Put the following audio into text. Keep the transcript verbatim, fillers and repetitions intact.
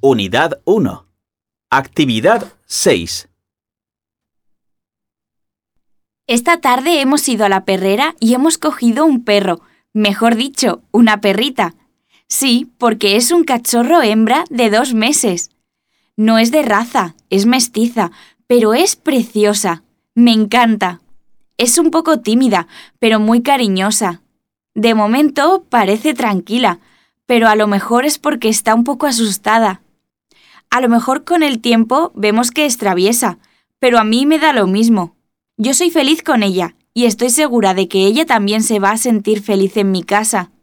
Unidad uno. Actividad seis. Esta tarde hemos ido a la perrera y hemos cogido un perro, mejor dicho, una perrita. Sí, porque es un cachorro hembra de dos meses. No es de raza, es mestiza, pero es preciosa. Me encanta. Es un poco tímida, pero muy cariñosa. De momento parece tranquila, pero a lo mejor es porque está un poco asustada. A lo mejor con el tiempo vemos que es traviesa, pero a mí me da lo mismo. Yo soy feliz con ella y estoy segura de que ella también se va a sentir feliz en mi casa.